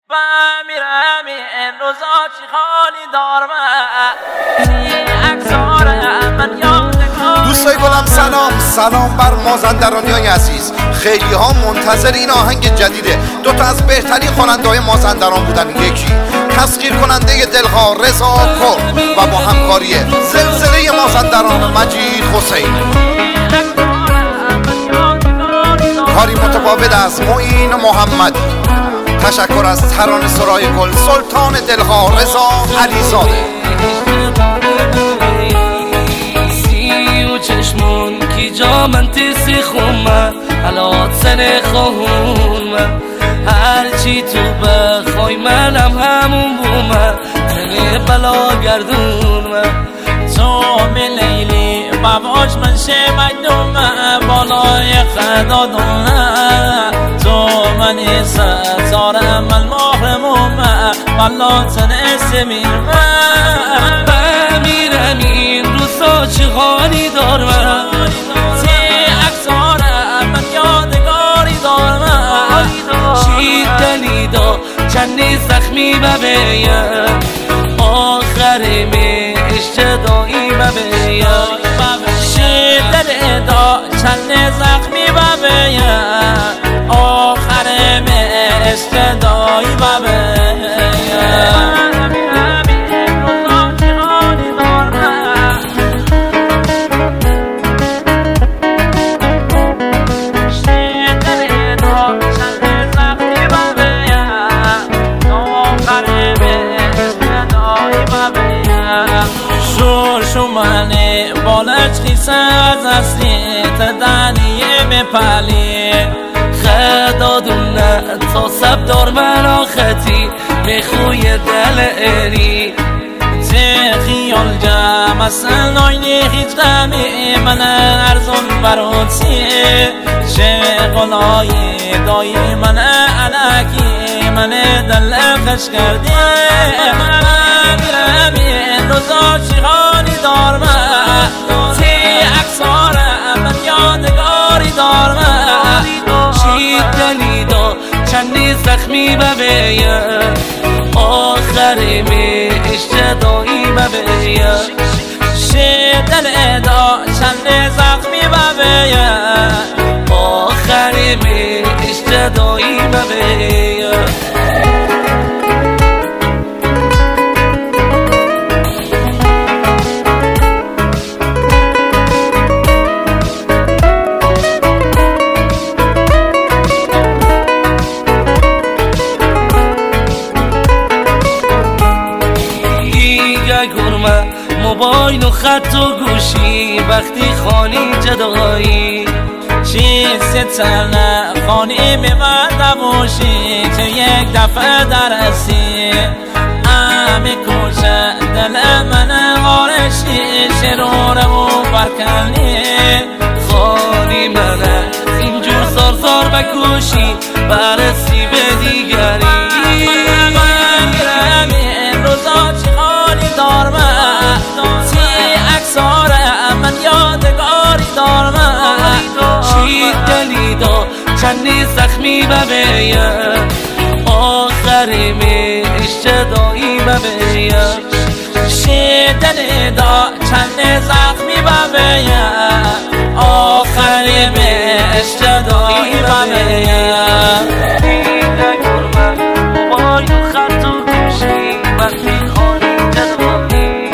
میرم این روزا چی خالی دارم من یادگار. دوستای گلم سلام بر مازندرانیای عزیز. خیلی ها منتظر این آهنگ جدیده. دوتا از بهترین خواننده‌های مازندران بودن. یکی تسخیر کننده دلها رضا کرد و با همکاری زلزله مازندران مجید حسین. کاری متفاوت از معین محمد. تشکر از ترانه سرای گل سلطان دلها رضا علیزاده. چشمون کی جا من تیسی خومه حالات سن خواهون هرچی تو بخوای منم همون بومه تنه بلا گردون تو لیلی باباش من شه مجنومه بالای خدا دونه تو من ستاره من محرمومه والا تنه میرمه میرم این روزا چه حالی دارم تی اکساره من یادگاری دارم چی دلیدا چندی زخمی ببیم آخر می اشتدایی ببیم چی دلیدا چند زخمی ببیم آخر می اشتدایی ببیم. شمانه بالش خیسه از اصلی تدانیه میپالی خدا دونه تا سب دار من آختی میخوی دل ایری تی خیال جمع اصلا ناینی هیچ غمی من ارزون بروتی چه قلای دایی من علکی من دل خش کردی میرم این روزا چی حالی دارم تی اکساره من یادگاری دارم چی دلیدا چندی زخمی ببیم آخر می اشتدایی ببیم چی دلیدا چند زخمی ببیم آخر می اشتدایی ببیم. موبایل و خط و گوشی وقتی خانی جدایی چیزی تنه خانی میبرده باشی که یک دفعه درسی امی کوچه دل من غارشی شروره و برکنی خانی منه اینجور زار بکوشی برسی به دیگری میرم این روزا چی خالی دارم تی اکساره من یادگاری دارم چی دلیدا چندی زخمی ببیم آخر می اشتدایی ببیم چی دلیدا چند زخمی ببیم آخر می اشتدایی ببیم. موبایل و خط و گوشی وقتی خانی جدایی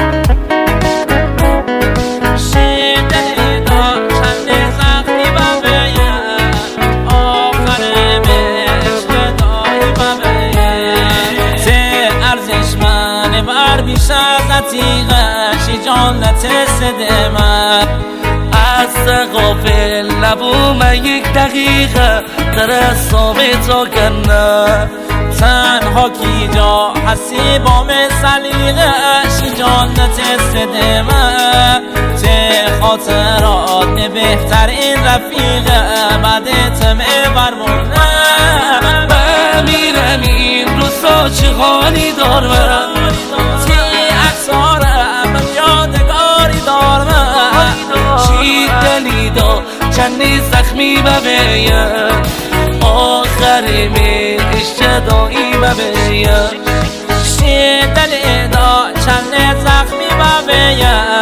چی دلیدا چند زخمی ببیم آخر می اشتدایی ببیم تی ارزش من بر بیش از عتیقه شی جانت سدمه از غافل نبوم یک دقیقه در ثابت کنه تنها کی جا حسی با سلیقه شی جانت سدمه چه خاطرات بهترین رفیقه بعد تمه برمونه میرم این روزا چه حالی دارم تی اکساره من یادگاری دارم چی دلیدا چندی زخمی ببیم آخر می